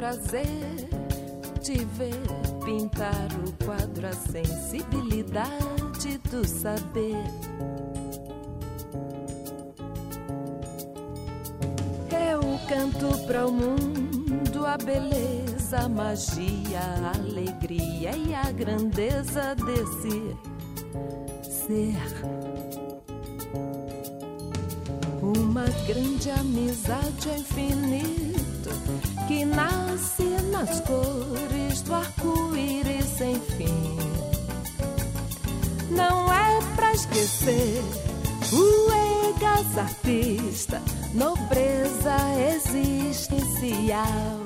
prazer de ver pintar o quadro, a sensibilidade do saber. Eu canto para o mundo a beleza, a magia, a alegria e a grandeza desse ser. Uma grande amizade é infinito que nasce nas cores do arco-íris sem fim. Não é pra esquecer o egaz artista, nobreza existencial.